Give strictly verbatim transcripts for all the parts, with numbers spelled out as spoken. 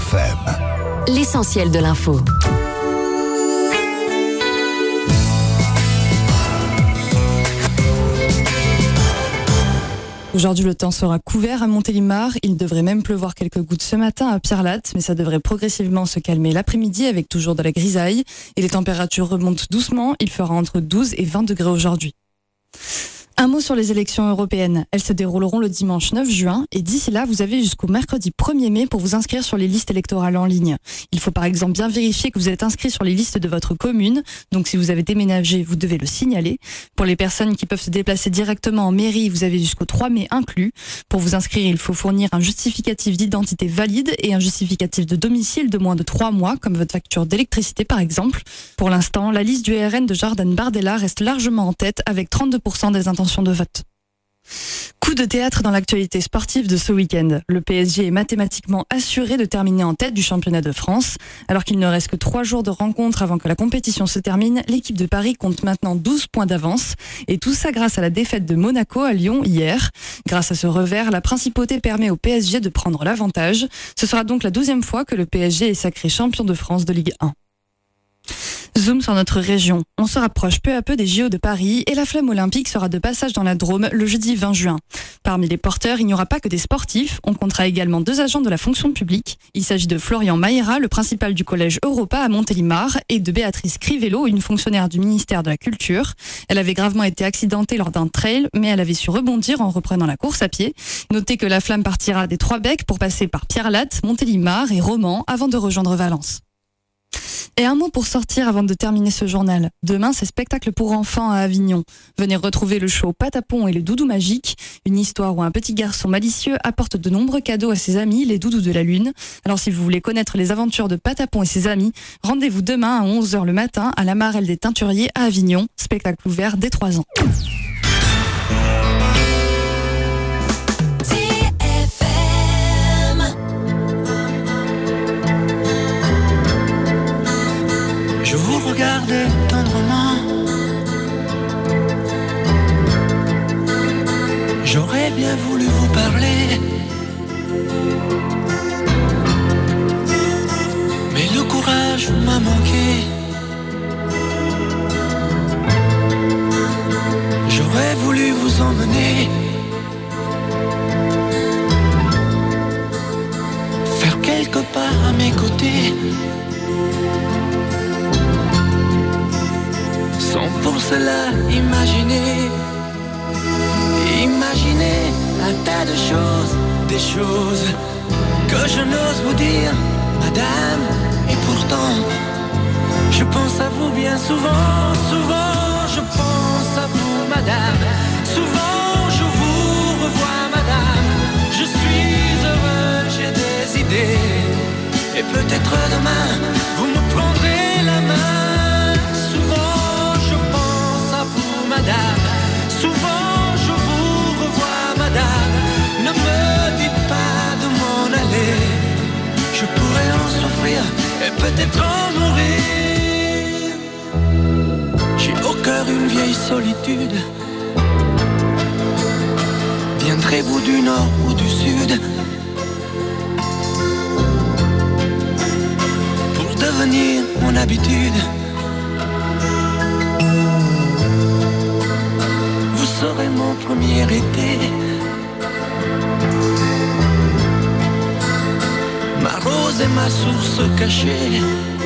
F M. L'essentiel de l'info. Aujourd'hui, le temps sera couvert à Montélimar. Il devrait même pleuvoir quelques gouttes ce matin à Pierrelatte, mais ça devrait progressivement se calmer l'après-midi avec toujours de la grisaille. Et les températures remontent doucement. Il fera entre douze et vingt degrés aujourd'hui. Un mot sur les élections européennes. Elles se dérouleront le dimanche neuf juin et d'ici là, vous avez jusqu'au mercredi premier mai pour vous inscrire sur les listes électorales en ligne. Il faut par exemple bien vérifier que vous êtes inscrit sur les listes de votre commune. Donc si vous avez déménagé, vous devez le signaler. Pour les personnes qui peuvent se déplacer directement en mairie, vous avez jusqu'au trois mai inclus. Pour vous inscrire, il faut fournir un justificatif d'identité valide et un justificatif de domicile de moins de trois mois, comme votre facture d'électricité par exemple. Pour l'instant, la liste du R N de Jordan Bardella reste largement en tête avec trente-deux pour cent des intentions de vote. Coup de théâtre dans l'actualité sportive de ce week-end. Le P S G est mathématiquement assuré de terminer en tête du championnat de France. Alors qu'il ne reste que trois jours de rencontre avant que la compétition se termine, l'équipe de Paris compte maintenant douze points d'avance. Et tout ça grâce à la défaite de Monaco à Lyon hier. Grâce à ce revers, la principauté permet au P S G de prendre l'avantage. Ce sera donc la douzième fois que le P S G est sacré champion de France de Ligue un. Zoom sur notre région. On se rapproche peu à peu des J O de Paris et la flamme olympique sera de passage dans la Drôme le jeudi vingt juin. Parmi les porteurs, il n'y aura pas que des sportifs. On comptera également deux agents de la fonction publique. Il s'agit de Florian Maïra, le principal du collège Europa à Montélimar, et de Béatrice Crivello, une fonctionnaire du ministère de la Culture. Elle avait gravement été accidentée lors d'un trail, mais elle avait su rebondir en reprenant la course à pied. Notez que la flamme partira des Trois-Becs pour passer par Pierrelatte, Montélimar et Romans avant de rejoindre Valence. Et un mot pour sortir avant de terminer ce journal. Demain, c'est spectacle pour enfants à Avignon. Venez retrouver le show Patapon et les doudous magiques, une histoire où un petit garçon malicieux apporte de nombreux cadeaux à ses amis, les doudous de la lune. Alors si vous voulez connaître les aventures de Patapon et ses amis, rendez-vous demain à onze heures le matin à la Marelle des Teinturiers à Avignon, spectacle ouvert dès trois ans. Je vous regardais tendrement. J'aurais bien voulu vous parler, mais le courage m'a manqué. J'aurais voulu vous emmener, faire quelques pas à mes côtés, sans pour cela imaginer, imaginer un tas de choses, des choses que je n'ose vous dire, madame. Et pourtant, je pense à vous bien souvent, souvent je pense à vous, madame. Souvent je vous revois, madame. Je suis heureux, j'ai des idées, et peut-être demain, vous me prendrez la main. Madame, souvent je vous revois, madame. Ne me dites pas de m'en aller. Je pourrais en souffrir et peut-être en mourir. J'ai au cœur une vieille solitude. Viendrez-vous du nord ou du sud pour devenir mon habitude? Vous serez mon premier été, ma rose et ma source cachée.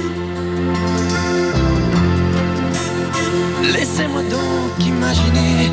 Laissez-moi donc imaginer,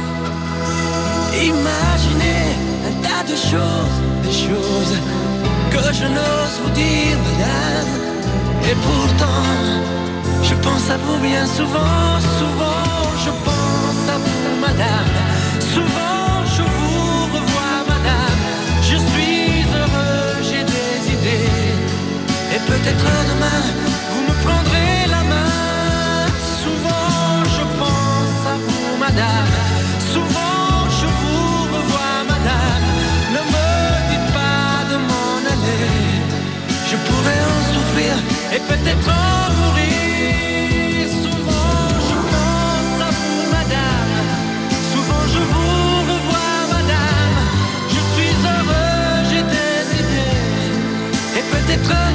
imaginer un tas de choses, des choses que je n'ose vous dire, madame. Et pourtant, je pense à vous bien souvent, souvent je pense à vous, madame. Souvent je vous revois, madame. Je suis heureux, j'ai des idées, et peut-être demain vous me prendrez la main. Souvent je pense à vous, madame. Souvent je vous revois, madame. Ne me dites pas de m'en aller. Je pourrais en souffrir et peut-être en mourir. Souvent je pense à vous, madame. Souvent je vous revois, madame. Je suis heureux, j'ai des idées, et peut-être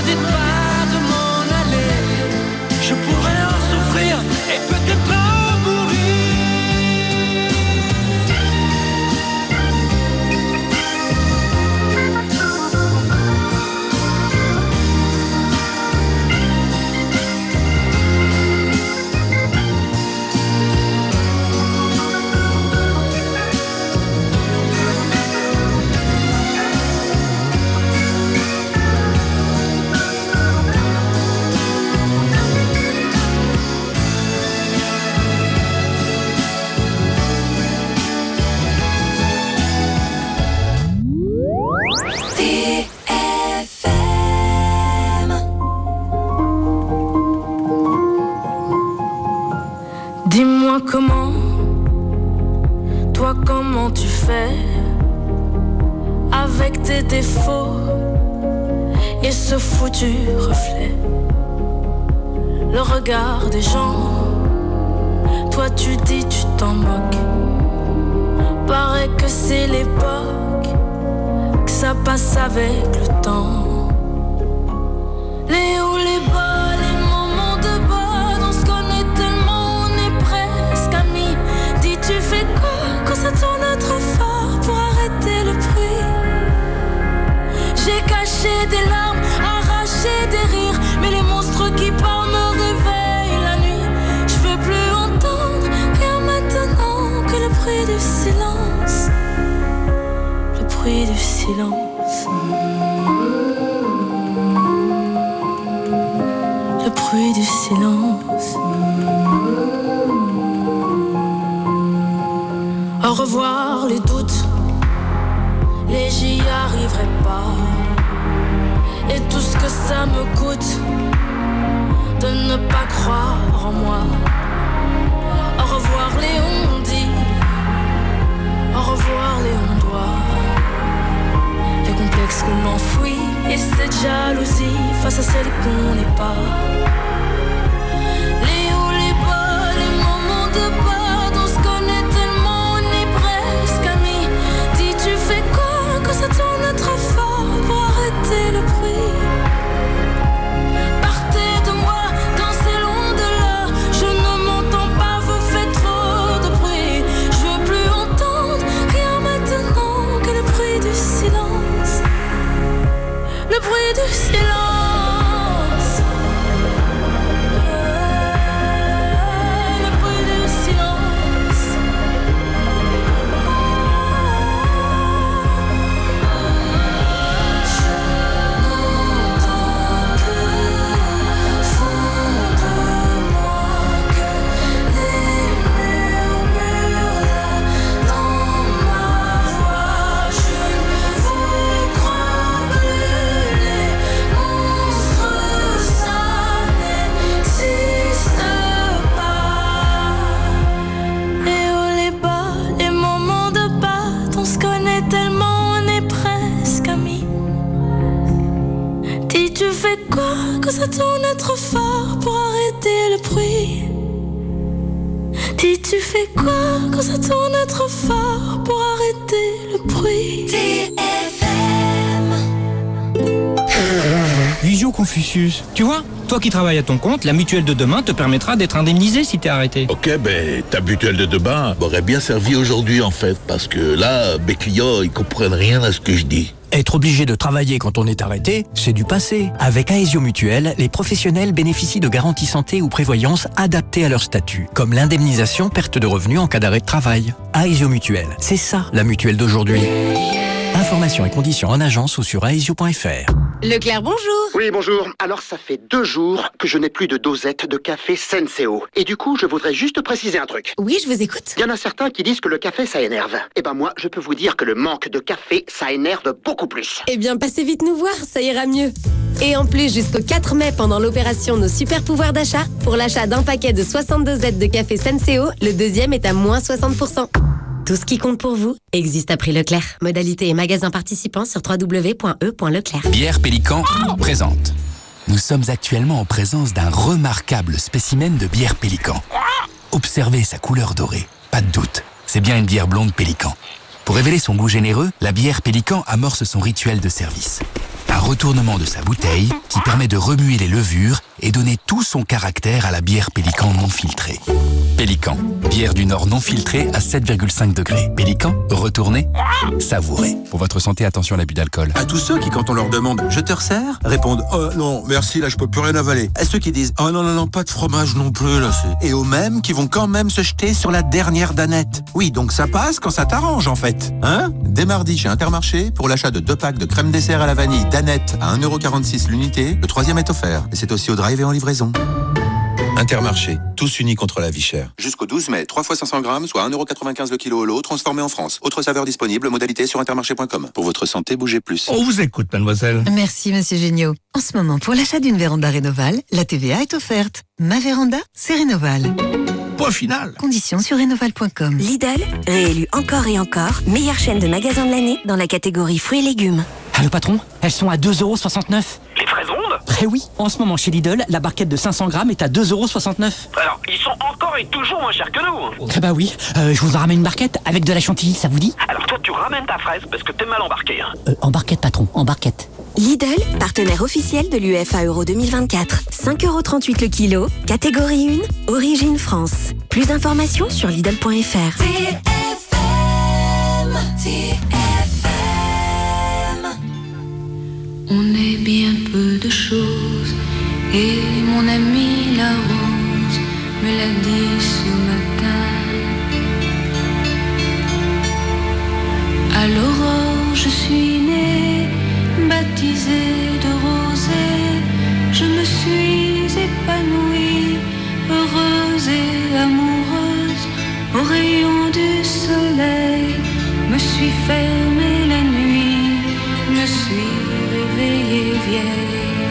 dites pas de m'en aller. Je pourrais en souffrir et peut-être en mourir. Dis-moi comment, toi comment tu fais avec tes défauts et ce foutu reflet. Le regard des gens, toi tu dis tu t'en moques. Paraît que c'est l'époque, que ça passe avec le temps. Les hauts, les bas, les moments de bas, on se connaît tellement, on est presque amis. Dis tu fais quoi quand ça tourne trop fort pour arrêter le bruit? J'ai caché des larmes, arraché des rires, mais les monstres qui parlent me réveillent la nuit. Je veux plus entendre rien maintenant que le bruit du silence. Le bruit du silence. Le bruit du silence. Au revoir les doutes, les j'y arriverai pas. Et tout ce que ça me coûte de ne pas croire en moi. Au revoir les on-dit, au revoir les on-doit. Les complexes qu'on enfouit et cette jalousie face à celle qu'on n'est pas. Les hauts, les bas, les moments de bas, on se connaît tellement, on est presque amis. Dis tu fais quoi quand ça tourne trop fort pour arrêter le bruit? Partez de moi quand c'est loin de là, je ne m'entends pas, vous faites trop de bruit. Je veux plus entendre rien maintenant que le bruit du silence. Le bruit du silence. Le bruit du silence. Je n'entends que fond de moi, que les murmures là dans ma voix. Je ne vous crois plus, les monstres ça n'existe pas. Les hauts, les bas, les moments de bas, on se connaît tellement, on est presque amis. Dis tu fais quoi quand ça tourne trop fort pour arrêter le bruit? Dis tu fais quoi quand ça tourne trop fort pour arrêter le bruit? T F M. Visio Confucius. Tu vois, toi qui travailles à ton compte, la mutuelle de demain te permettra d'être indemnisé si t'es arrêté. Ok, ben ta mutuelle de demain m'aurait bien servi aujourd'hui en fait, parce que là, mes clients, ils comprennent rien à ce que je dis. Être obligé de travailler quand on est arrêté, c'est du passé. Avec Aesio Mutuelle, les professionnels bénéficient de garanties santé ou prévoyance adaptées à leur statut, comme l'indemnisation perte de revenus en cas d'arrêt de travail. Aesio Mutuelle, c'est ça la mutuelle d'aujourd'hui. Informations et conditions en agence ou sur aesio point f r. Leclerc, bonjour. Oui, bonjour. Alors, ça fait deux jours que je n'ai plus de dosette de café Senseo. Et du coup, je voudrais juste préciser un truc. Oui, je vous écoute. Il y en a certains qui disent que le café, ça énerve. Eh ben moi, je peux vous dire que le manque de café, ça énerve beaucoup plus. Eh bien, passez vite nous voir, ça ira mieux. Et en plus, jusqu'au quatre mai, pendant l'opération Nos Super Pouvoirs d'achat, pour l'achat d'un paquet de soixante-deux dosettes de café Senseo, le deuxième est à moins soixante pour cent. Tout ce qui compte pour vous existe à prix Leclerc. Modalité et magasins participants sur w w w point e point leclerc. Bière Pélican présente. Nous sommes actuellement en présence d'un remarquable spécimen de bière Pélican. Observez sa couleur dorée. Pas de doute, c'est bien une bière blonde Pélican. Pour révéler son goût généreux, la bière Pélican amorce son rituel de service. Un un retournement de sa bouteille qui permet de remuer les levures et donner tout son caractère à la bière Pélican non filtrée. Pélican, bière du Nord non filtrée à sept virgule cinq degrés. Pélican, retournez, savourez. Pour votre santé, attention à l'abus d'alcool. À tous ceux qui, quand on leur demande « Je te resserre ?» répondent « Oh non, merci, là je peux plus rien avaler. » À ceux qui disent « Oh non, non, non, pas de fromage non plus, là c'est... » Et aux mêmes qui vont quand même se jeter sur la dernière danette. Oui, donc ça passe quand ça t'arrange en fait. Hein ? Dès mardi chez Intermarché, pour l'achat de deux packs de crème dessert à la vanille danette à un euro quarante-six l'unité, le troisième est offert. Et c'est aussi au drive et en livraison. Intermarché, tous unis contre la vie chère. Jusqu'au douze mai, trois fois cinq cents grammes, soit un euro quatre-vingt-quinze le kilo au lot, transformé en France. Autre saveur disponible, modalité sur intermarché point com. Pour votre santé, bougez plus. On vous écoute, mademoiselle. Merci, monsieur Géniaud. En ce moment, pour l'achat d'une véranda Rénoval, la T V A est offerte. Ma véranda, c'est Rénoval. Point final. Conditions sur rénoval point com. Lidl, réélu encore et encore, meilleure chaîne de magasins de l'année dans la catégorie fruits et légumes. Allô patron, elles sont à deux euros soixante-neuf. Les fraises rondes ? Eh oui, en ce moment chez Lidl, la barquette de cinq cents grammes est à deux euros soixante-neuf. Alors, ils sont encore et toujours moins chers que nous. Eh bah oui, euh, je vous en ramène une barquette avec de la chantilly, ça vous dit ? Alors toi, tu ramènes ta fraise parce que t'es mal embarqué. Hein. Euh, en barquette patron, en barquette. Lidl, partenaire officiel de l'U E F A Euro deux mille vingt-quatre. cinq euros trente-huit le kilo, catégorie un, origine France. Plus d'informations sur Lidl point F R. T F M, T F M. On est bien peu de choses, et mon amie la rose me l'a dit ce matin. À l'aurore, je suis née, baptisée de rosée. Je me suis épanouie, heureuse et amoureuse. Au rayon du soleil, me suis fermée la nuit, me suis réveillée vieille.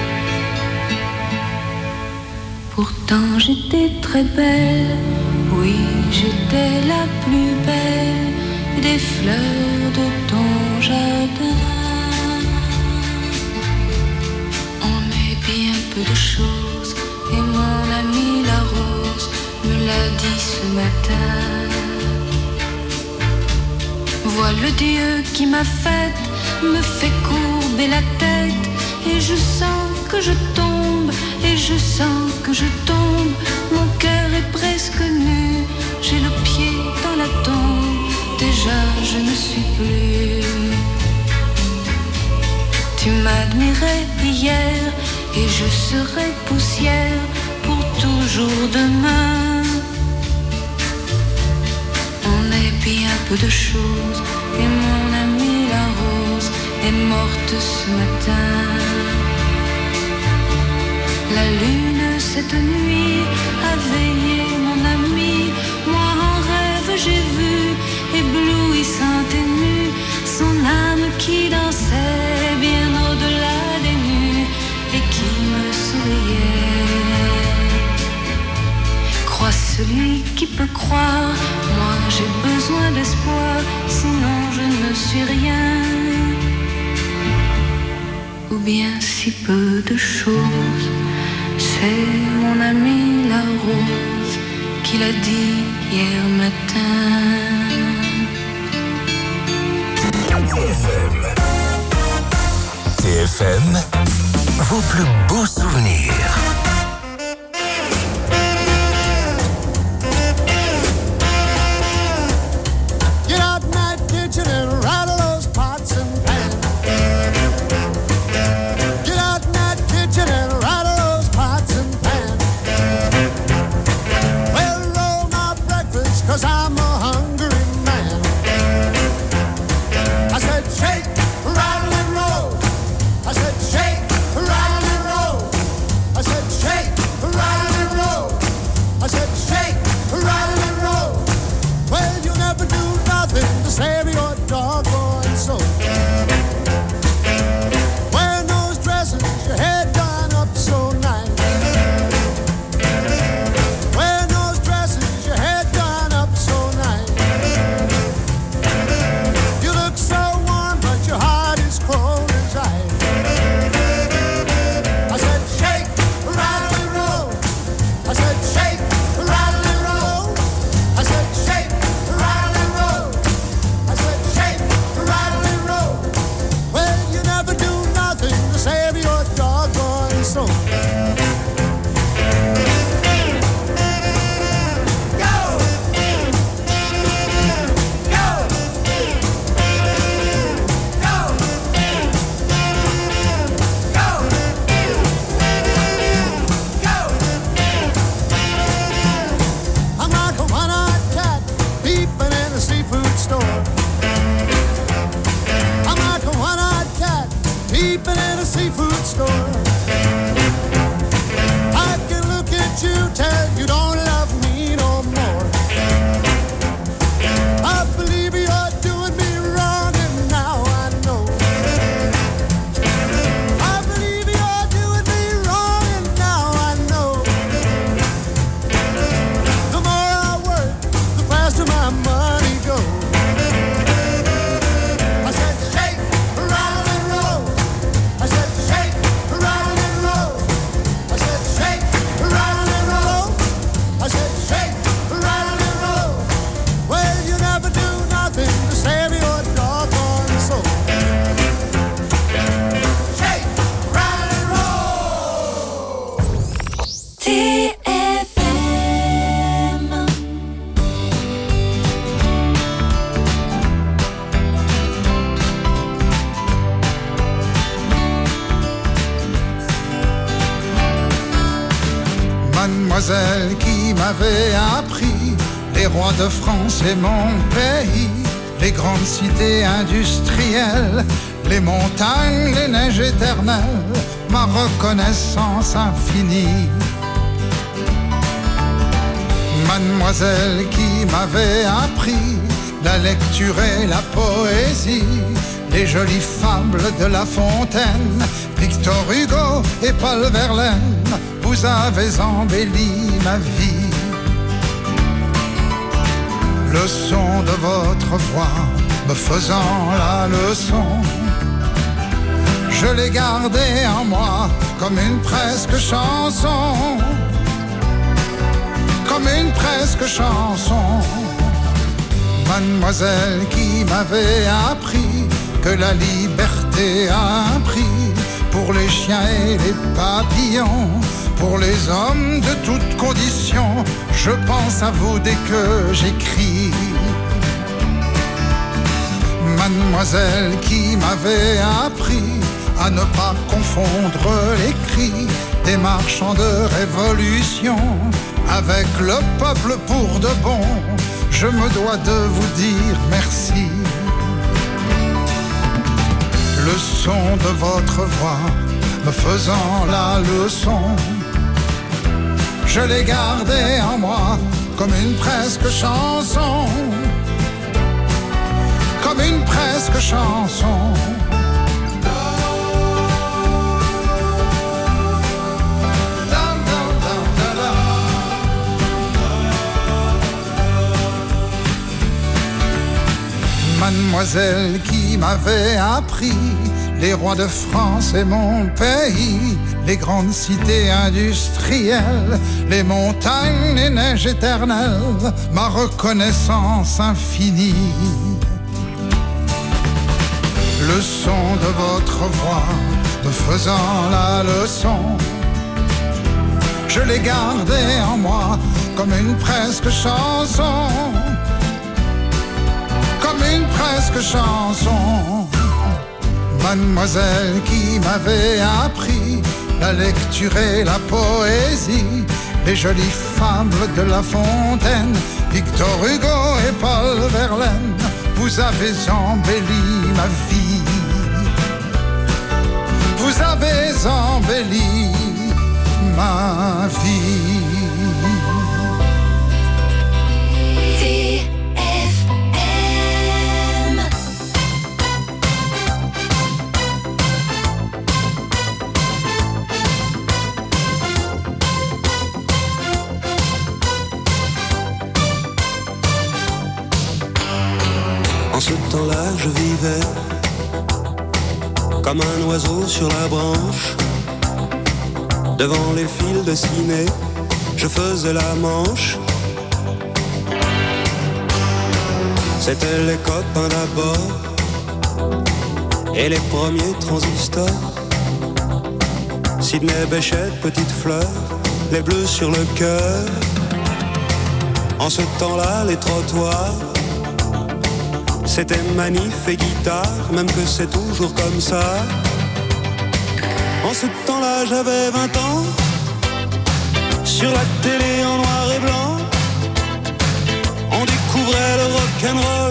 Pourtant j'étais très belle, oui j'étais la plus belle des fleurs de ton jardin. On est bien peu de choses, et mon amie la rose me l'a dit ce matin. Vois le Dieu qui m'a faite, me fait courber la tête, et je sens que je tombe, et je sens que je tombe. Mon cœur est presque nu, j'ai le pied dans la tombe, déjà je ne suis plus. Tu m'admirais hier, et je serai poussière pour toujours demain. On est bien peu de choses, et mon amie la rose est morte ce matin. La lune cette nuit a veillé mon ami. Moi en rêve j'ai vu, éblouissante et nue, son âme qui dansait bien au-delà des nues et qui me souriait. Crois celui qui peut croire, moi j'ai besoin d'espoir, sinon je ne suis rien. Ou bien si peu de choses, c'est mon amie la rose qui l'a dit hier matin. T F M, vos plus beaux souvenirs. Get out in that kitchen and rattle those pots and pans. Get out in that kitchen and rattle those pots and pans. Well, roll my breakfast, cause I'm a hungry man. I said shake, rattle and roll. I said shake, rattle and roll. T F M. Mademoiselle qui m'avait appris les rois de France et mon pays, les grandes cités industrielles, les montagnes, les neiges éternelles, ma reconnaissance infinie. Mademoiselle qui m'avait appris la lecture et la poésie, les jolies fables de La Fontaine, Victor Hugo et Paul Verlaine, vous avez embelli ma vie. Le son de votre voix me faisant la leçon, je l'ai gardé en moi comme une presque chanson, comme une presque chanson. Mademoiselle qui m'avait appris que la liberté a un prix pour les chiens et les papillons, pour les hommes de toutes conditions. Je pense à vous dès que j'écris. Mademoiselle qui m'avait appris à ne pas confondre les cris des marchands de révolution avec le peuple pour de bon. Je me dois de vous dire merci. Le son de votre voix me faisant la leçon, je l'ai gardé en moi comme une presque chanson, comme une presque chanson. Mademoiselle qui m'avait appris les rois de France et mon pays, les grandes cités industrielles, les montagnes, les neiges éternelles, ma reconnaissance infinie. Le son de votre voix me faisant la leçon, je l'ai gardé en moi comme une presque chanson, comme une presque chanson. Mademoiselle qui m'avait appris la lecture et la poésie, les jolies fables de La Fontaine, Victor Hugo et Paul Verlaine, vous avez embelli ma vie. Vous avez embelli ma vie. En ce temps-là, je vivais comme un oiseau sur la branche. Devant les fils de ciné, je faisais la manche. C'était les copains d'abord et les premiers transistors. Sidney Bechet, Petite Fleur, les bleus sur le cœur. En ce temps-là, les trottoirs, c'était manif et guitare, même que c'est toujours comme ça. En ce temps-là, j'avais vingt ans. Sur la télé en noir et blanc, on découvrait le rock'n'roll,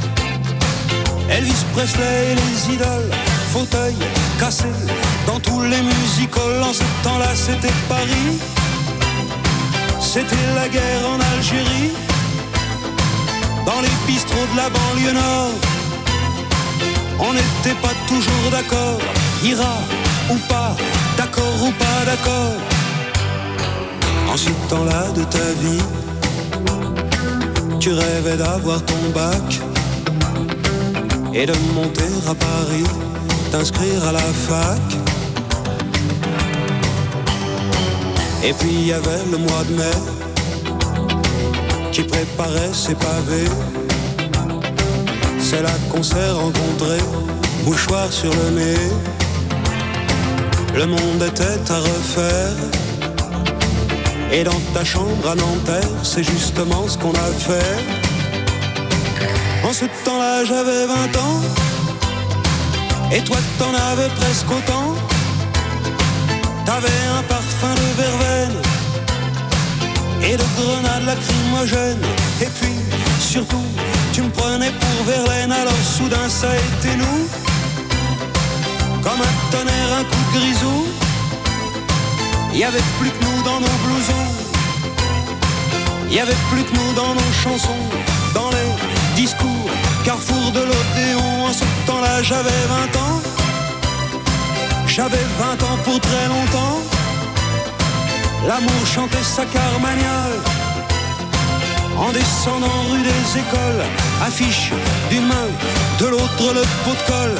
Elvis Presley et les idoles, fauteuil cassé dans tous les music-halls. En ce temps-là, c'était Paris, c'était la guerre en Algérie. Dans les bistrots de la banlieue nord, on n'était pas toujours d'accord. Ira ou pas, d'accord ou pas d'accord. En ce temps-là de ta vie, tu rêvais d'avoir ton bac et de monter à Paris, t'inscrire à la fac. Et puis il y avait le mois de mai qui préparait ses pavés. C'est là qu'on s'est rencontrés, mouchoir sur le nez. Le monde était à refaire, Et dans ta chambre à Nanterre, c'est justement ce qu'on a fait. En ce temps-là, j'avais vingt ans. Et toi, t'en avais presque autant. T'avais un parfum de verveine et de grenades lacrymogènes. Et puis, surtout, tu me prenais pour Verlaine. Alors soudain, ça a été nous. Comme un tonnerre, un coup de grisou. Il y avait plus que nous dans nos blousons. Il y avait plus que nous dans nos chansons. Dans les discours, carrefour de l'Odéon. En ce temps-là, j'avais vingt ans. J'avais vingt ans pour très longtemps. L'amour chantait sa carmagnole. En descendant rue des Écoles, affiche d'une main, de l'autre le pot de colle.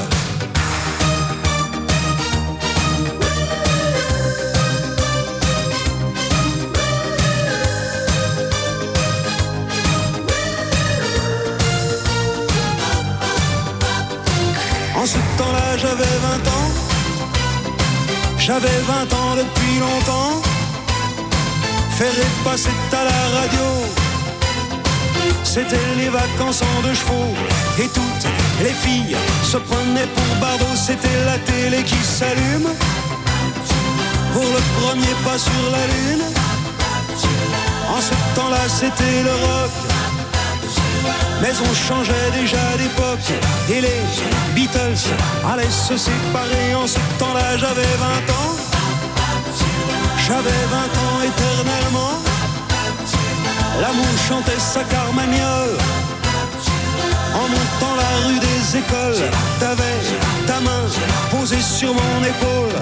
En ce temps-là, j'avais vingt ans. J'avais vingt ans depuis longtemps. Ferré passait à la radio. C'était les vacances en deux chevaux. Et toutes les filles se prenaient pour Bardot. C'était la télé qui s'allume pour le premier pas sur la lune. En ce temps-là, c'était le rock. Mais on changeait déjà d'époque. Et les Beatles allaient se séparer. En ce temps-là, j'avais vingt ans. J'avais vingt ans éternellement. L'amour chantait sa carmagnole. En montant la rue des Écoles, t'avais ta main posée sur mon épaule.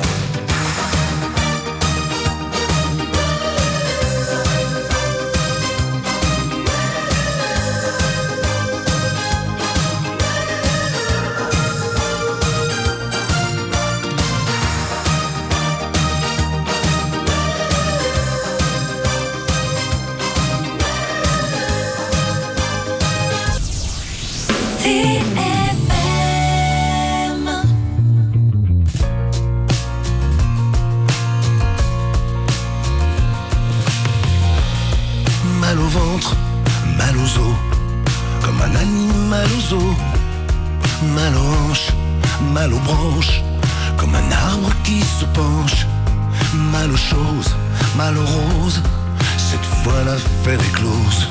Mal aux hanches, mal aux branches, comme un arbre qui se penche. Mal aux choses, mal aux roses, cette fois l'affaire est close.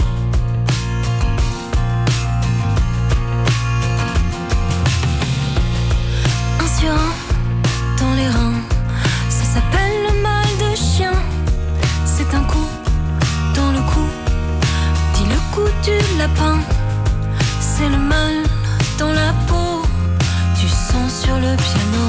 Un sur un dans les reins, ça s'appelle le mal de chien. C'est un coup dans le cou, dit le coup du lapin. C'est le mal dans la peau, du sang sur le piano.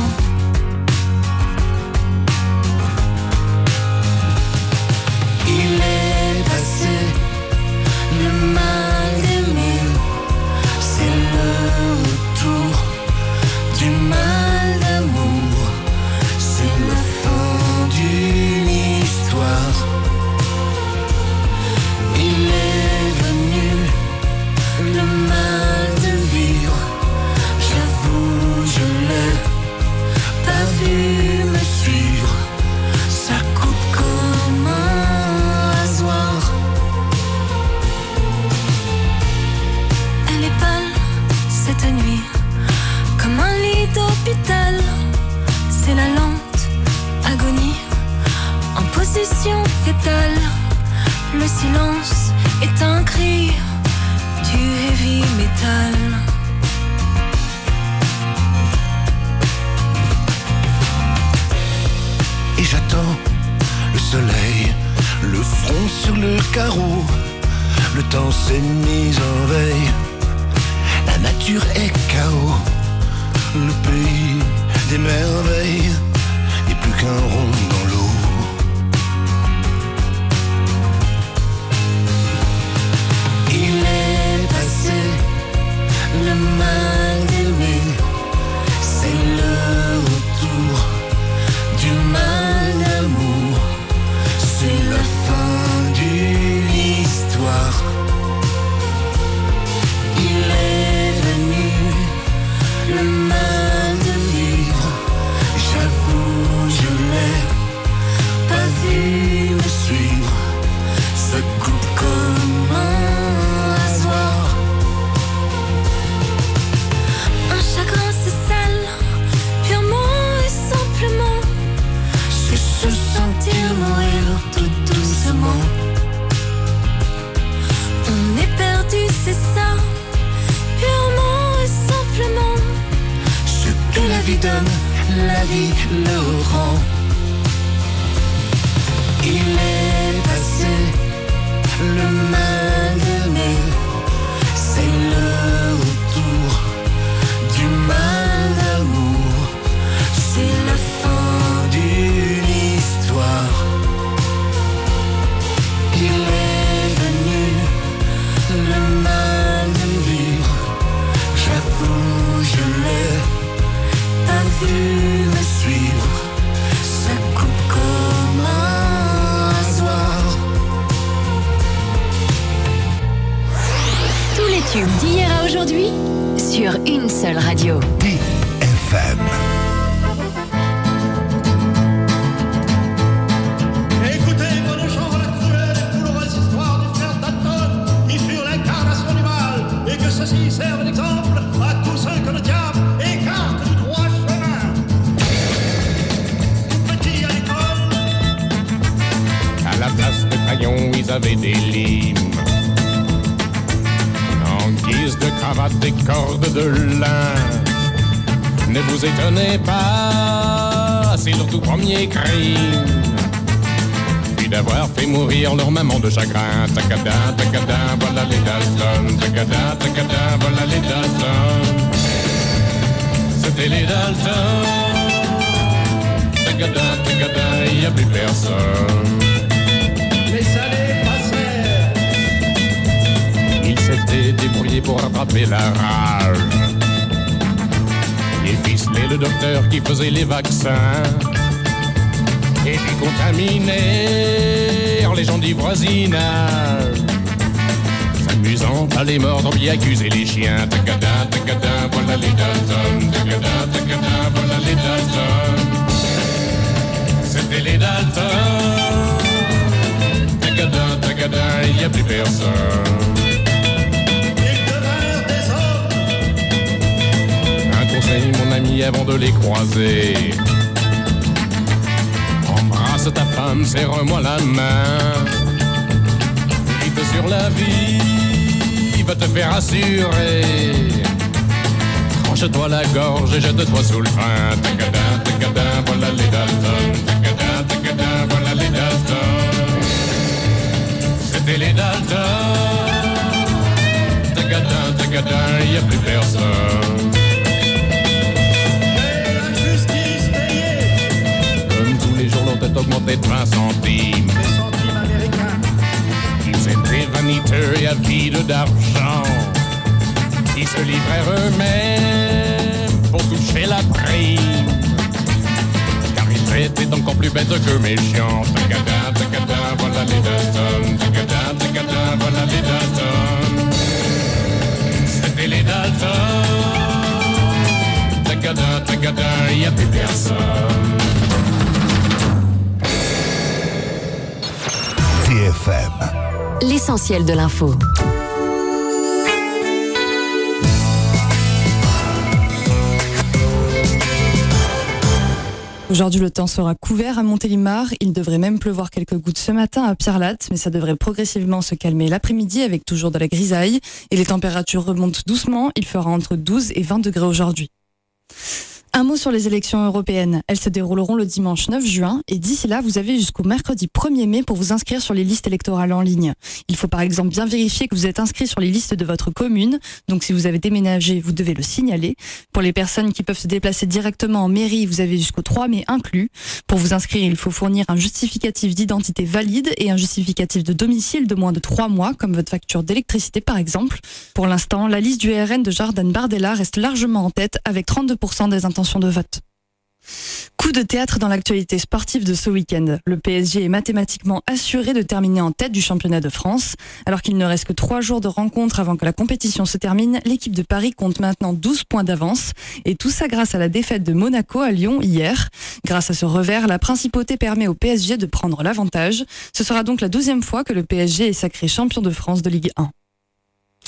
Il est passé le mal des murs, c'est le retour du mal d'amour, c'est la fin d'une histoire. Il est venu le mal de vivre, j'avoue je l'ai pas vu me suivre, ça coupe comme un rasoir. Elle est pâle cette nuit, comme un lit d'hôpital. C'est la lente agonie, en position fétale. Le silence est un cri du heavy metal. Et j'attends le soleil, le front sur le carreau. Le temps s'est mis en veille, la nature est chaos. Le pays des merveilles n'est plus qu'un rond dans l'eau. Il est passé le mal d'aimer, c'est le retour du mal d'amour, c'est la fin d'une histoire. Il est venu le mal de vivre, j'avoue je l'ai la vie le rend. Il est passé le mal aimé, c'est le retour du mal d'amour, c'est la fin d'une histoire. Il est venu le mal de vivre, j'avoue je l'ai pas vu me suivre, ça coupe comme un rasoir. Tous les tubes d'hier à aujourd'hui sur une seule radio. D F M. Écoutez, bonne chant, la cruelle et douloureuse histoire du frère Dalton, qui furent l'incarnation du mal, et que ceci serve d'exemple à tous ceux que le diable écarte du droit chemin. Petit à l'école, à la place de crayons, ils avaient des limes. En guise de cravate, des cordes de lin. Ne vous étonnez pas, c'est leur tout premier crime. Puis d'avoir fait mourir leur maman de chagrin. Tacada, tacada, voilà les Dalton. Tacada, tacada, voilà les Dalton. C'était les Dalton. Tacada, tacada, il n'y a plus personne. les salés passèrent. Ils s'étaient débrouillés pour rattraper la rage. Et ficelé le docteur qui faisait les vaccins. Et puis contaminèrent les gens du voisinage. S'amusant à les mordre, puis accuser les chiens. Tacada, tacada, voilà les Dalton. Tacada, tacada, voilà les Dalton. C'était les Dalton. Tacada, tacada, il n'y a plus personne. Un conseil, mon ami, avant de les croiser. Embrasse ta femme, serre-moi la main. Vite sur la vie, il va te faire assurer. Tranche-toi la gorge et jette-toi sous le frein. Tacada, tacada, voilà les Dalton. Tacada, tacada, voilà les Dalton. C'était les Dalton. Tacada, tacada, il n'y a plus personne. Comme tous les jours, l'on tête augmenté de vingt centimes. Des centimes américains. Ils étaient vaniteux et avides d'argent. Ils se livrèrent eux-mêmes pour toucher la prime. Car ils étaient encore plus bêtes que méchants. Tacada, tacada, voilà les Dalton. Tacada, tacada, voilà les Dalton. C'était les Dalton. Tacada, tacada, y a plus personne. T F M. L'essentiel de l'info. Aujourd'hui, le temps sera couvert à Montélimar. Il devrait même pleuvoir quelques gouttes ce matin à Pierre-Latte, mais ça devrait progressivement se calmer l'après-midi avec toujours de la grisaille. Et les températures remontent doucement. Il fera entre douze et vingt degrés aujourd'hui. Un mot sur les élections européennes. Elles se dérouleront le dimanche neuf juin et d'ici là, vous avez jusqu'au mercredi premier mai pour vous inscrire sur les listes électorales en ligne. Il faut par exemple bien vérifier que vous êtes inscrit sur les listes de votre commune. Donc si vous avez déménagé, vous devez le signaler. Pour les personnes qui peuvent se déplacer directement en mairie, vous avez jusqu'au trois mai inclus. Pour vous inscrire, il faut fournir un justificatif d'identité valide et un justificatif de domicile de moins de trois mois, comme votre facture d'électricité par exemple. Pour l'instant, la liste du R N de Jordan Bardella reste largement en tête avec trente-deux pour cent des intentions de vote. Coup de théâtre dans l'actualité sportive de ce week-end. Le P S G est mathématiquement assuré de terminer en tête du championnat de France. Alors qu'il ne reste que trois jours de rencontre avant que la compétition se termine, l'équipe de Paris compte maintenant douze points d'avance. Et tout ça grâce à la défaite de Monaco à Lyon hier. Grâce à ce revers, la principauté permet au P S G de prendre l'avantage. Ce sera donc la douzième fois que le P S G est sacré champion de France de Ligue un.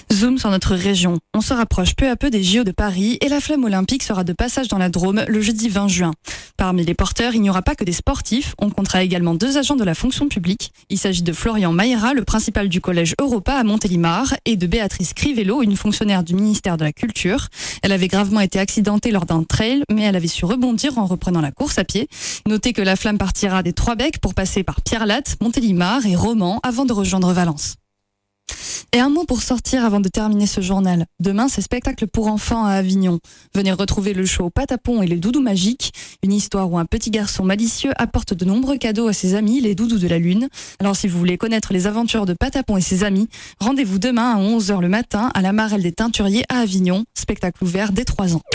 Zoom sur notre région. On se rapproche peu à peu des J O de Paris et la flamme olympique sera de passage dans la Drôme le jeudi vingt juin. Parmi les porteurs, il n'y aura pas que des sportifs. On comptera également deux agents de la fonction publique. Il s'agit de Florian Maïra, le principal du collège Europa à Montélimar, et de Béatrice Crivello, une fonctionnaire du ministère de la Culture. Elle avait gravement été accidentée lors d'un trail, mais elle avait su rebondir en reprenant la course à pied. Notez que la flamme partira des Trois-Becs pour passer par Pierre-Latte, Montélimar et Romans avant de rejoindre Valence. Et un mot pour sortir avant de terminer ce journal. Demain, c'est spectacle pour enfants à Avignon. Venez retrouver le show Patapon et les doudous magiques, une histoire où un petit garçon malicieux apporte de nombreux cadeaux à ses amis, les doudous de la lune. Alors si vous voulez connaître les aventures de Patapon et ses amis, rendez-vous demain à onze heures le matin à la Marelle des Teinturiers à Avignon, spectacle ouvert dès trois ans.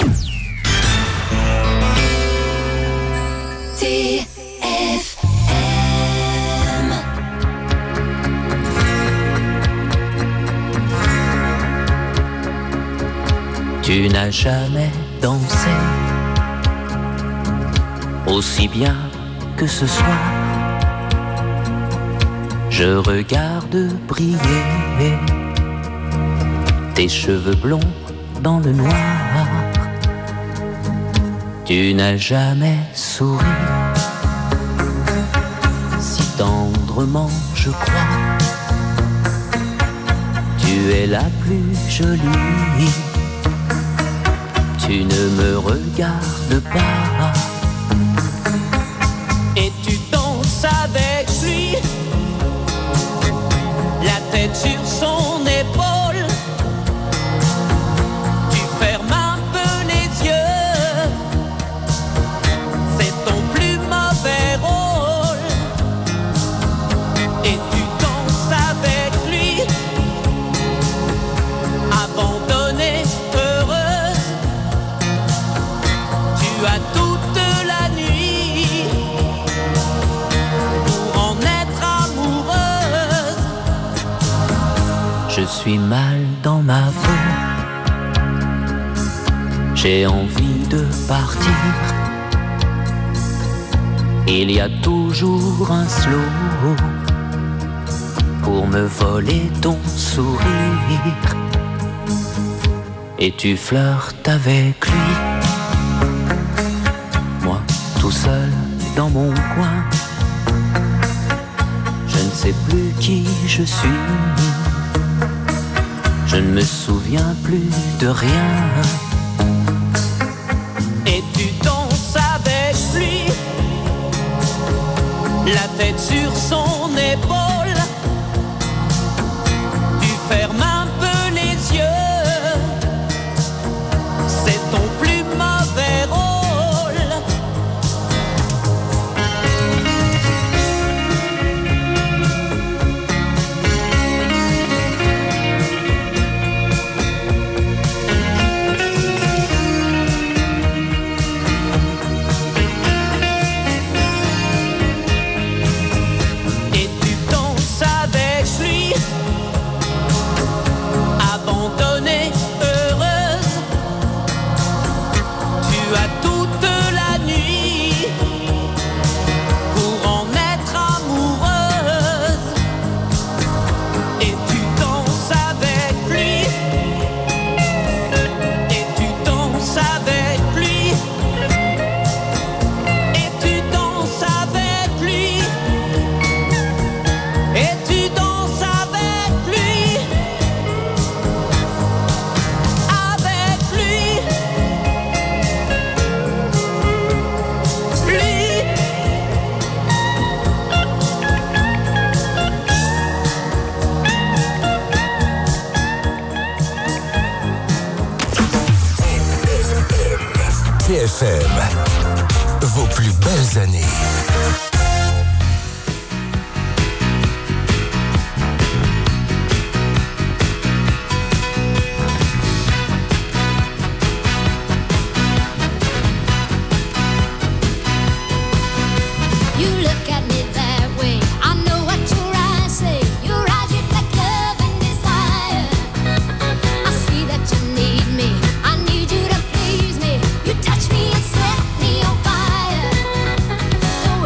T F Tu n'as jamais dansé aussi bien que ce soir. Je regarde briller tes cheveux blonds dans le noir. Tu n'as jamais souri si tendrement, je crois. Tu es la plus jolie. Tu ne me regardes pas. Et tu danses avec lui, la tête sur son épaule. Tu fermes un peu les yeux, c'est ton plus mauvais rôle. Et tu danses avec lui, abandonnée, heureuse. Tu as toute la nuit pour en être amoureuse. Je suis mal dans ma peau. J'ai envie de partir. Il y a toujours un slow pour me voler ton sourire. Et tu flirtes avec lui. Moi, tout seul dans mon coin, je ne sais plus qui je suis. Je ne me souviens plus de rien. Et tu danses avec lui, la tête sur son épaule. Tu fermes un peu les yeux, c'est ton plus mauvais rôle. Abandonnée, heureuse, tu as toute la nuit pour en être amoureuse. Et tu danses avec lui, et tu danses avec lui, et tu danses avec lui, et tu danses avec lui. T F M, vos plus belles années. You look at me that way, I know what your eyes say. Your eyes reflect love and desire. I see that you need me, I need you to please me. You touch me and set me on fire.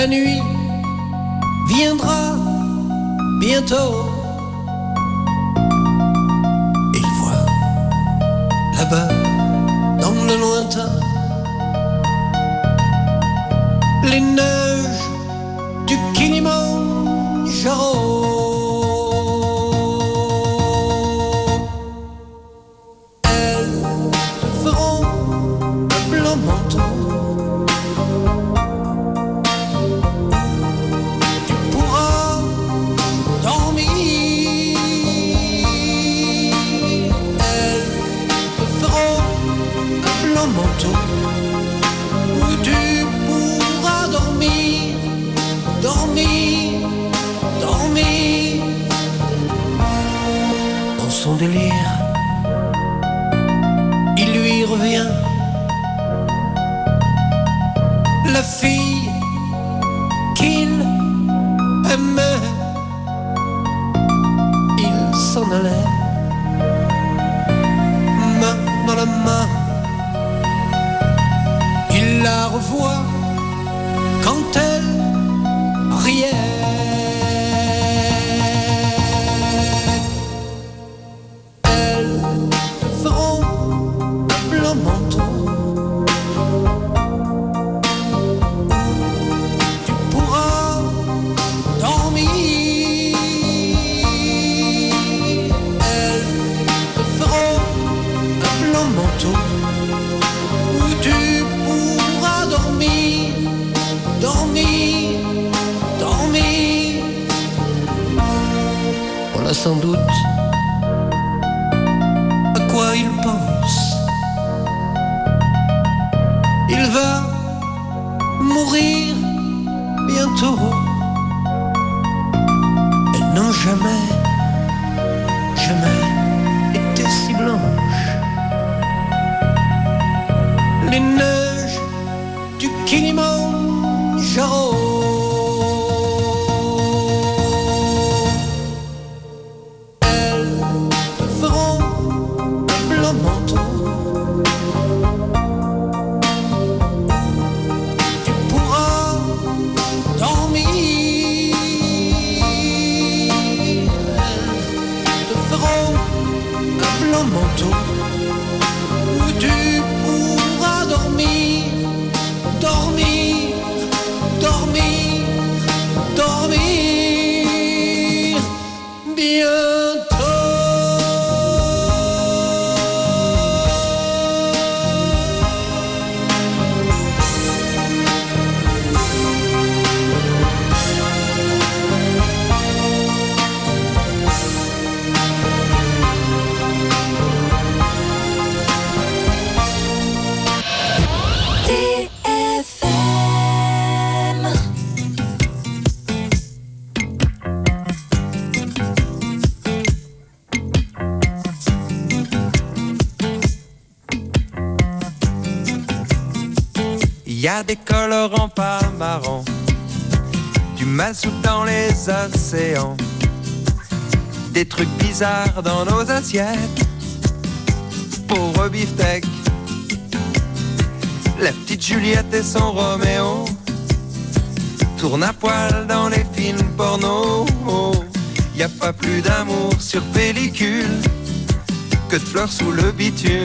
la nuit viendra bientôt. Et il voit là-bas, dans le lointain, les neiges du Kilimandjaro. Son délire, il lui revient la fille qu'il aimait. Il s'en allait, main dans la main. Il la revoit quand elle riait. Sans doute à quoi il pense. Il va mourir bientôt. Elles n'ont jamais, jamais été si blanches. Les neiges du Kilimandjaro. Y a des colorants pas marrants, du mazout dans les océans, des trucs bizarres dans nos assiettes. Pauvre beefsteak, la petite Juliette et son Roméo tournent à poil dans les films porno. Y a pas plus d'amour sur pellicule que de fleurs sous le bitume.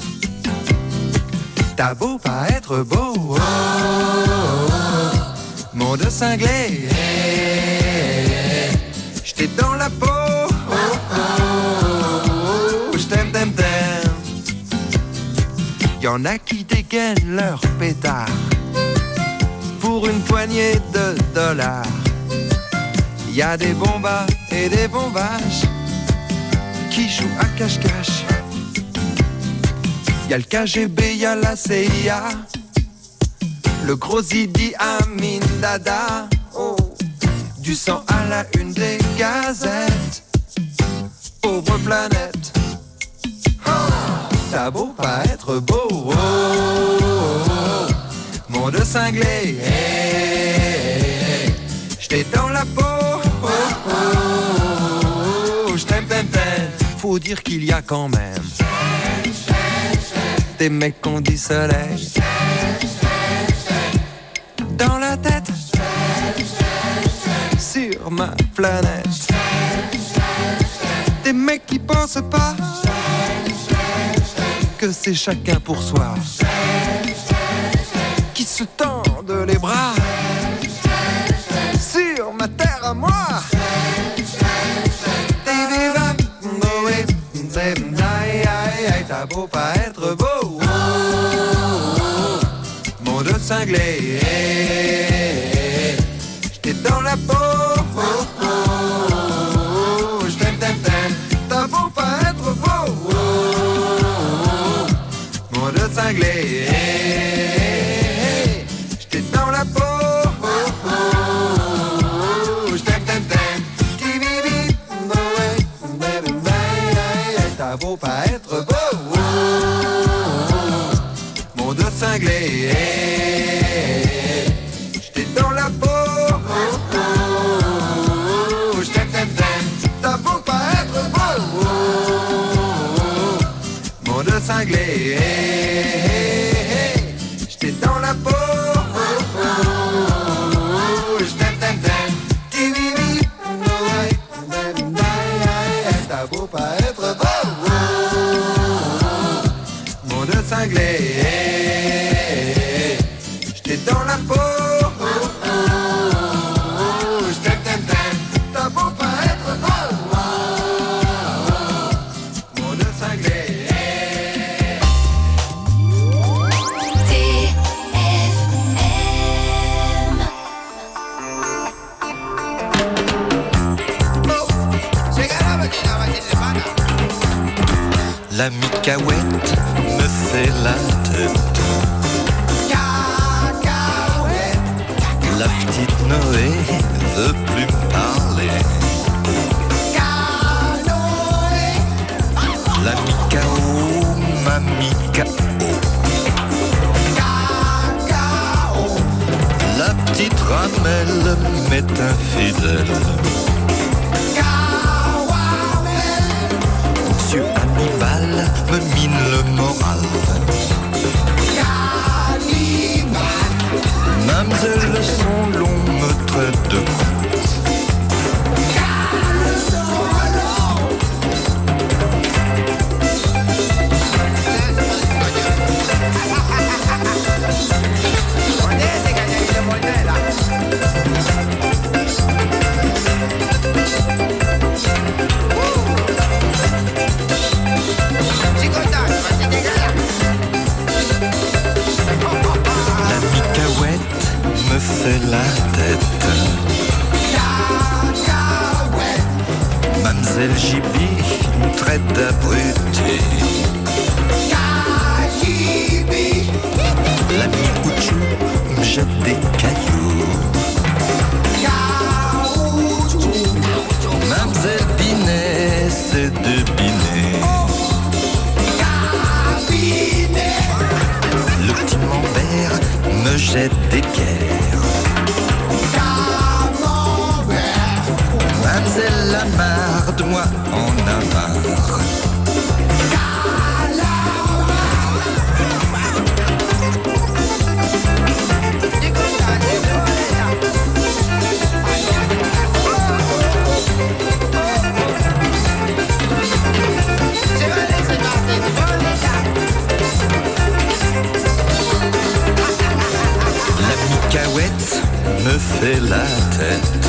T'as beau pas être beau, oh, oh, oh, monde cinglé, hey, j't'ai dans la peau, oh, oh, oh, j't'aime, t'aime, t'aime. Y'en a qui dégainent leur pétard pour une poignée de dollars. Y'a des bombas et des bombages qui jouent à cache-cache. Y'a le K G B, y'a la C I A, le gros Idi Amin Dada, oh, du sang à la une des gazettes. Pauvre planète, oh, t'as beau pas être beau, oh, oh, oh, monde cinglé, hey, hey, j't'ai dans la peau, oh, oh, oh, j't'aime, t'aime, t'aime. Faut dire qu'il y a quand même des mecs qu'on dit soleil dans la tête, ma planète. Des mecs qui pensent pas que c'est chacun pour soi, qui se tendent les bras sur ma terre à moi. T'as beau pas être beau, monde cinglé, j'étais dans la peau. J't'aime, t'aime, t'aime. T'as beau pas être beau, monde cinglé, j'étais dans la peau. J't'aime, t'aime, t'aime. T'as beau pas être beau, monde cinglé, j'étais dans la peau. J't'aime, t'aime, t'aime. T'as beau pas être beau, monde cinglé, j'étais dans la peau. J't'aime, t'aime, t'aime. T'as beau pas être beau, monde cinglé, j'étais dans la peau. J't'aime, t'aime, t'aime. T'as beau pas être beau, monde cinglé. T F M. La Micaouette me fait la tête. Cacaouette. La petite Noé veut plus me parler. Canoë. La Micao, ma Micao. Cacao. La petite Ramelle m'est infidèle. Monsieur Hannibal me mine le moral. Cannibal. Mademoiselle, son long me traite de con. Me fait la tête. Cacaouette. Mademoiselle Jibi me traite d'abruté. Cajibi. L'ami Ouchou me jette des cailloux. Caoutchouc. Mademoiselle Binet, c'est de Binet. Cabinet. Le petit Mambert me jette des pierres. Camembert. Mademoiselle la marre de moi en a marre. La Micaouette me fait la tête.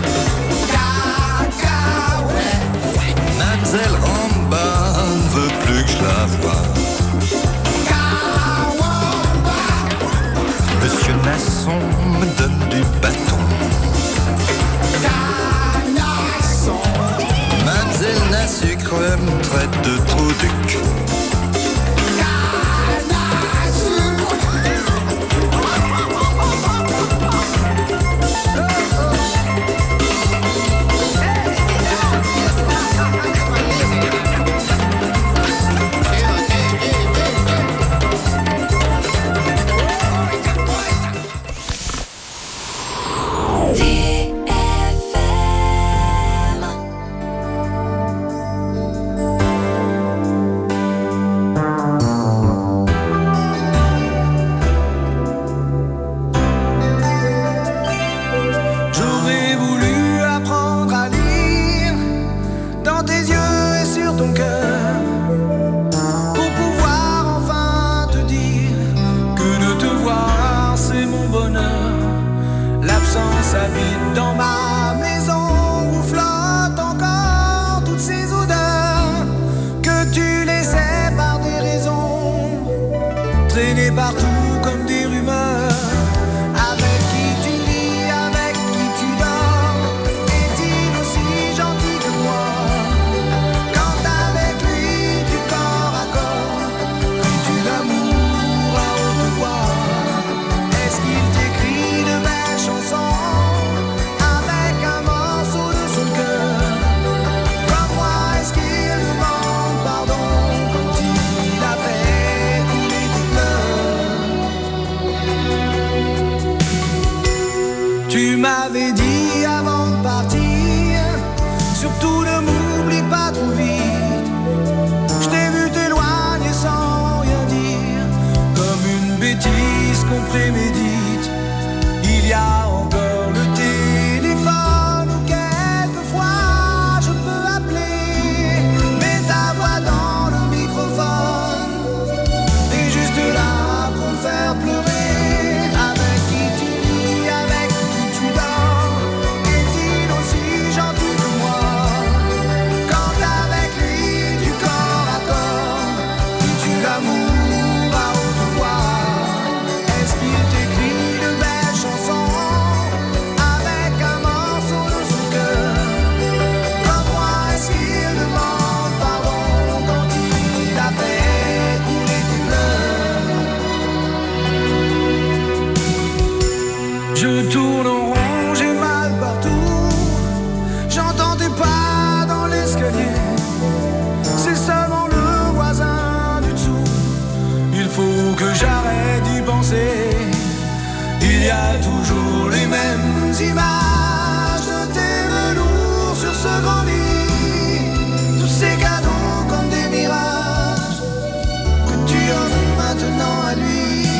Cacaouette. Mademoiselle Ramba veut plus que je la voie. Kawamba. Monsieur Nasson me donne du bâton. Canasson. Mademoiselle Nasucre me traite de trou du cul. J'aurais voulu apprendre m'avais dit avant de partir, surtout ne m'oublie pas trop vite. Je t'ai vu t'éloigner sans rien dire, comme une bêtise qu'on prémédite. Il y a encore le téléphone où quelquefois je peux appeler, mais ta voix dans le microphone est juste là pour me faire pleurer. Je tourne en rond, j'ai mal partout. J'entends tes pas dans l'escalier. C'est seulement le voisin du dessous. Il faut que j'arrête d'y penser. Il y a toujours les mêmes images de tes velours sur ce grand lit. Tous ces cadeaux comme des mirages que tu offres maintenant à lui.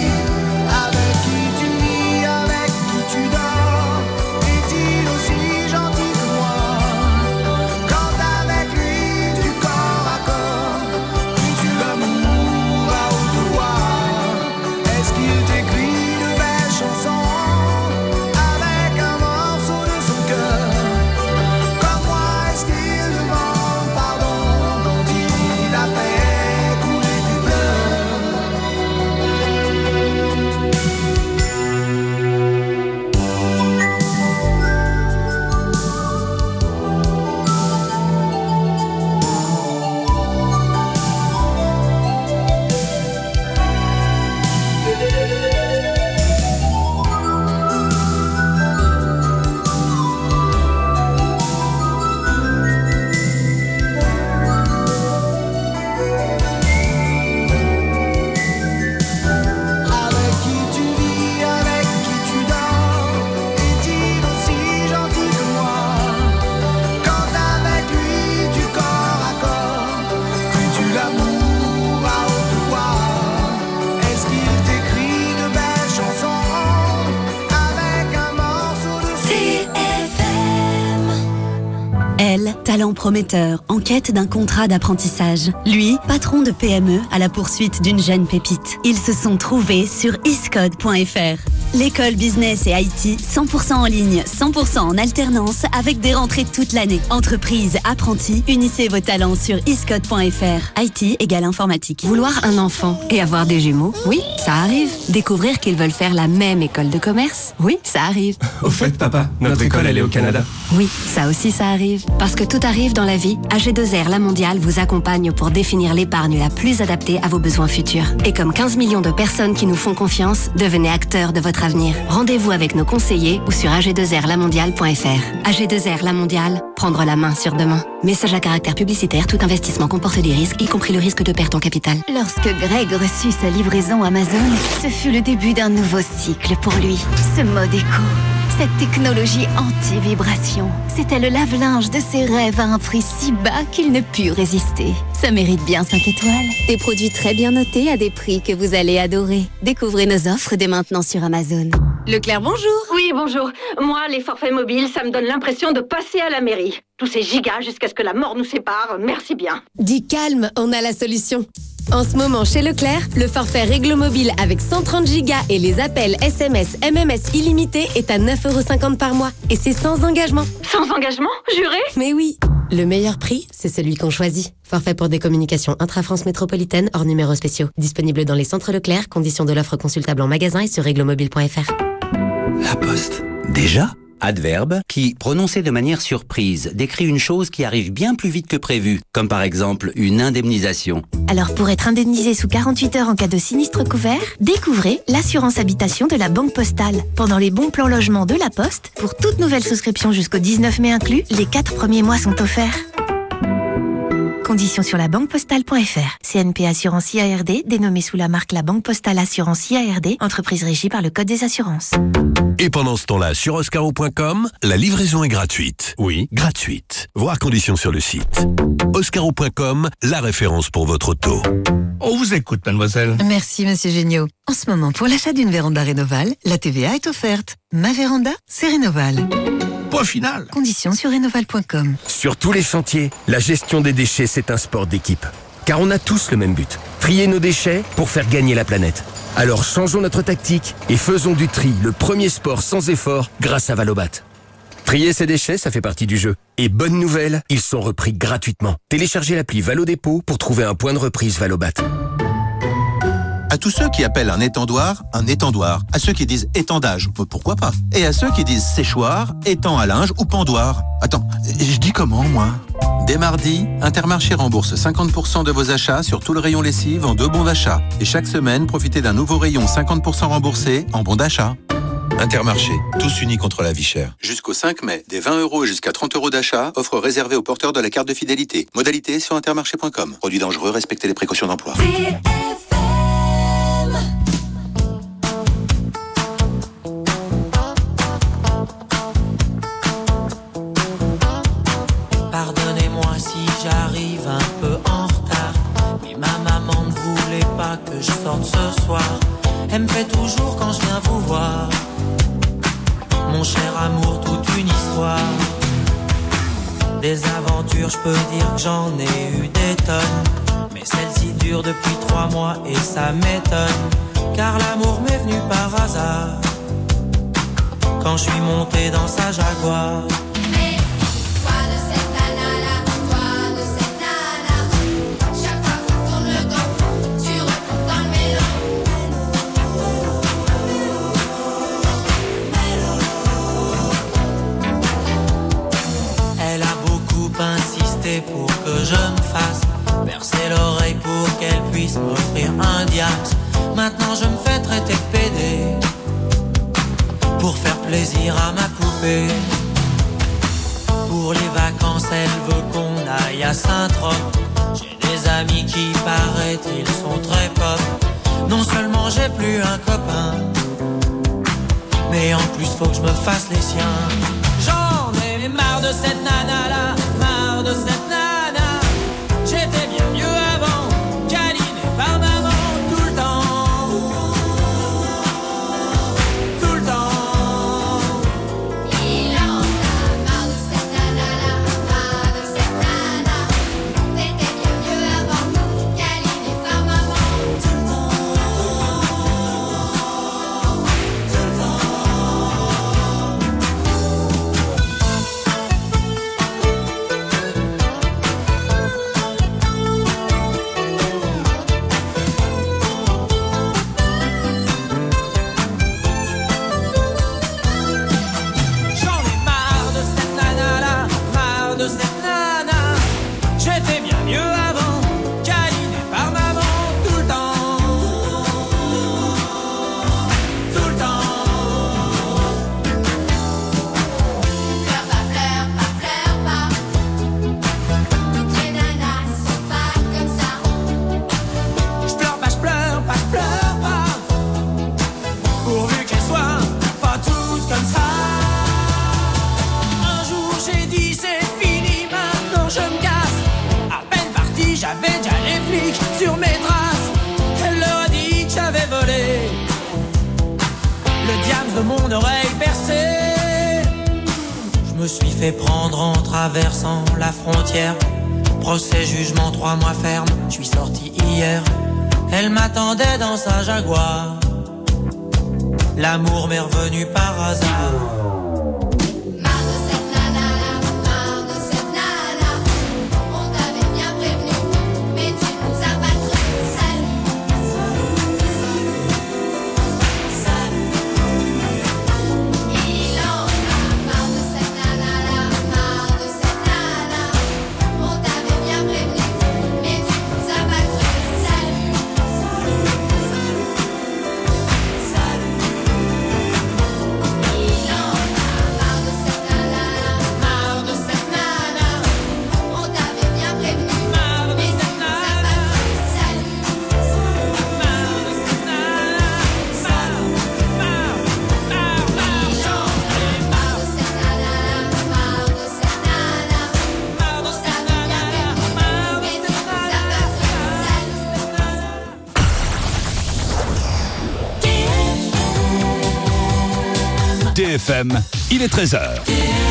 Talent prometteur, en quête d'un contrat d'apprentissage. Lui, patron de P M E à la poursuite d'une jeune pépite. Ils se sont trouvés sur iscode point f r. L'école business et I T, cent pour cent en ligne, cent pour cent en alternance, avec des rentrées toute l'année. Entreprise, apprentis, unissez vos talents sur iscode point f r. I T égale informatique. Vouloir un enfant et avoir des jumeaux, oui, ça arrive. Découvrir qu'ils veulent faire la même école de commerce, oui, ça arrive. Au fait, papa, notre école, elle est au Canada. Oui, ça aussi, ça arrive. Parce que tout arrive dans la vie, A G deux R La Mondiale vous accompagne pour définir l'épargne la plus adaptée à vos besoins futurs. Et comme quinze millions de personnes qui nous font confiance, devenez acteurs de votre avenir. Rendez-vous avec nos conseillers ou sur a g deux r la mondiale point f r. A G deux R La Mondiale, prendre la main sur demain. Message à caractère publicitaire, tout investissement comporte des risques, y compris le risque de perte en capital. Lorsque Greg reçut sa livraison Amazon, ce fut le début d'un nouveau cycle pour lui. Ce mode éco, cette technologie anti-vibration, c'était le lave-linge de ses rêves à un prix si bas qu'il ne put résister. Ça mérite bien cinq étoiles. Des produits très bien notés à des prix que vous allez adorer. Découvrez nos offres dès maintenant sur Amazon. Leclerc, bonjour. Oui, bonjour. Moi, les forfaits mobiles, ça me donne l'impression de passer à la mairie. Tous ces gigas jusqu'à ce que la mort nous sépare, merci bien. Dis calme, on a la solution. En ce moment, chez Leclerc, le forfait Réglo Mobile avec cent trente gigas et les appels S M S, M M S illimités est à neuf euros cinquante par mois. Et c'est sans engagement. Sans engagement, juré? Mais oui. Le meilleur prix, c'est celui qu'on choisit. Forfait pour des communications intra-France métropolitaine hors numéros spéciaux. Disponible dans les centres Leclerc. Conditions de l'offre consultable en magasin et sur réglomobile point f r. La Poste. Déjà ? Adverbe qui, prononcé de manière surprise, décrit une chose qui arrive bien plus vite que prévu, comme par exemple une indemnisation. Alors pour être indemnisé sous quarante-huit heures en cas de sinistre couvert, découvrez l'assurance habitation de la Banque Postale. Pendant les bons plans logement de la Poste, pour toute nouvelle souscription jusqu'au dix-neuf mai inclus, les quatre premiers mois sont offerts. Conditions sur la banque postale point f r. C N P Assurance I A R D, dénommée sous la marque La Banque Postale Assurance I A R D, entreprise régie par le Code des assurances. Et pendant ce temps-là, sur oscaro point com, la livraison est gratuite. Oui, gratuite. Voir conditions sur le site. oscaro point com, la référence pour votre auto. On vous écoute, mademoiselle. Merci, monsieur Géniaud. En ce moment, pour l'achat d'une véranda Rénoval, la T V A est offerte. Ma véranda, c'est Rénoval. Point final. Conditions sur rénoval point com. Sur tous les chantiers, la gestion des déchets, c'est un sport d'équipe. Car on a tous le même but. Trier nos déchets pour faire gagner la planète. Alors changeons notre tactique et faisons du tri le premier sport sans effort grâce à Valobat. Trier ses déchets, ça fait partie du jeu. Et bonne nouvelle, ils sont repris gratuitement. Téléchargez l'appli Valodépôt pour trouver un point de reprise Valobat. À tous ceux qui appellent un étendoir, un étendoir. À ceux qui disent étendage, pourquoi pas. Et à ceux qui disent séchoir, étang à linge ou pendoir. Attends, je dis comment, moi ? Dès mardi, Intermarché rembourse cinquante pour cent de vos achats sur tout le rayon lessive en deux bons d'achat. Et chaque semaine, profitez d'un nouveau rayon cinquante pour cent remboursé en bons d'achat. Intermarché, tous unis contre la vie chère. Jusqu'au cinq mai, des vingt euros et jusqu'à trente euros d'achat, offre réservée aux porteurs de la carte de fidélité. Modalité sur intermarché point com. Produit dangereux, respectez les précautions d'emploi. Pardonnez-moi si j'arrive un peu en retard, mais ma maman ne voulait pas que je sorte ce soir. Elle me fait toujours quand je viens vous voir, mon cher amour, toute une histoire. Des aventures, je peux dire que j'en ai eu des tonnes, mais celle-ci dure depuis trois mois et ça m'étonne, car l'amour m'est venu par hasard, quand je suis monté dans sa Jaguar. Pour que je me fasse percer l'oreille pour qu'elle puisse m'offrir un diams. Maintenant je me fais traiter de pédé pour faire plaisir à ma poupée. Pour les vacances elle veut qu'on aille à Saint-Tropez. J'ai des amis qui paraît-ils sont très pop. Non seulement j'ai plus un copain, mais en plus faut que je me fasse les siens. J'en ai marre de cette nana là, marre de cette nana. J'étais bien mieux avant, câlinée par maman tout le temps, tout le temps. Il en a marre de cette nana là, marre de cette nana. T'étais bien mieux avant, câlinée par maman tout le temps, tout le temps. Sur mes traces, elle leur a dit que j'avais volé le diable de mon oreille percée. Je me suis fait prendre en traversant la frontière. Procès, jugement, trois mois ferme. Je suis sorti hier. Elle m'attendait dans sa Jaguar. L'amour m'est revenu par hasard. Salut. F M, il est treize heures.